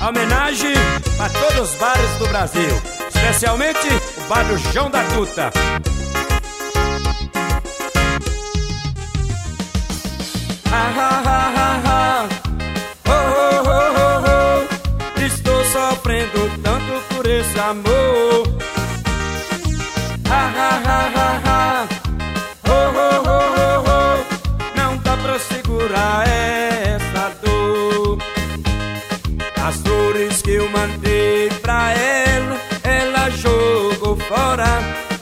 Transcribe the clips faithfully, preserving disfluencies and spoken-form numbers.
A homenagem para todos os bares do Brasil, especialmente o bar do João da Tuta. Ah, ah, ah, ah, ah. Oh, oh, oh, oh, oh. Estou sofrendo tanto por esse amor. Ah, ah, ah, ah, ah. Oh, oh, oh, oh, oh. Não dá pra segurar essa dor. As flores que eu mandei pra ela, ela jogou fora.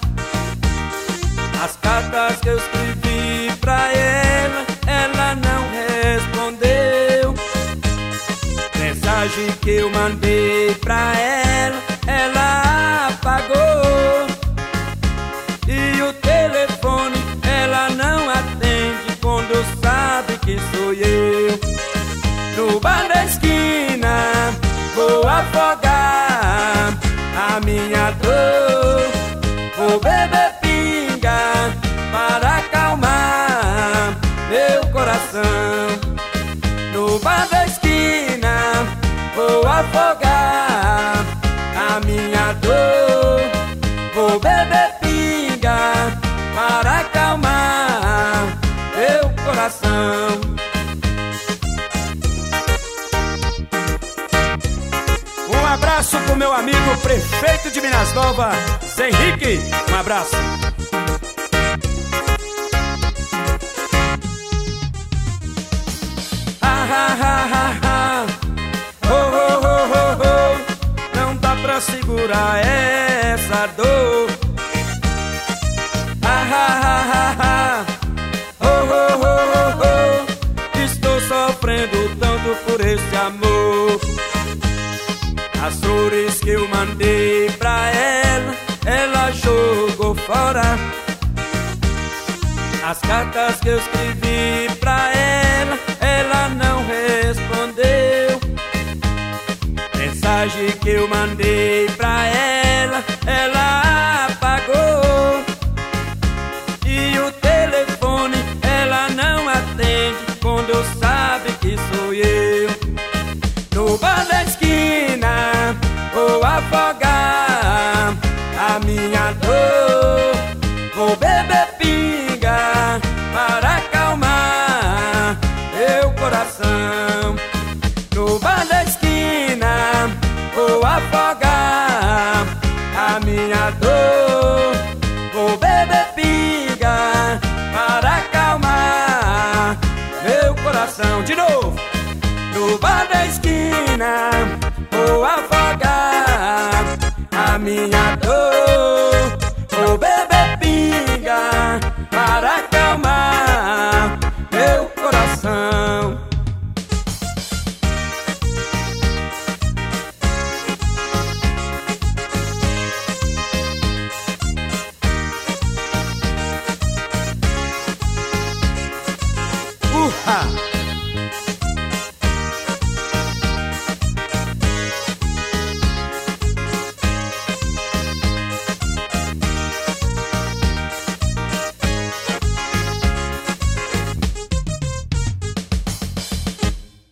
As cartas que eu escrevi pra ela, ela não respondeu. Mensagem que eu mandei pra ela, ela apagou. E o telefone ela não atende quando sabe que sou eu. No bar da esquina vou afogar a minha dor. Vou beber pinga para acalmar meu coração. No bar da esquina vou afogar a minha dor. Vou beber pinga para acalmar meu coração. Um abraço pro meu amigo prefeito de Minas Novas, Zé Henrique. Um abraço. Ah, ah, ah, ah, ah. Oh, oh, oh, oh, oh. Não dá pra segurar essa dor. Ah, ah, ah, ah, ah. Oh, oh, oh, oh, oh. Estou sofrendo tanto por esse amor. As flores que eu mandei pra ela, ela jogou fora. As cartas que eu escrevi pra ela, ela não respondeu. Mensagem que eu mandei pra ela, ela apagou. E o telefone ela não atende quando sabe que sou eu. No bar da esquina vou afogar a minha dor. Vou beber pinga para acalmar meu coração. No bar da esquina vou afogar a minha dor. Vou beber pinga para acalmar meu coração. De novo.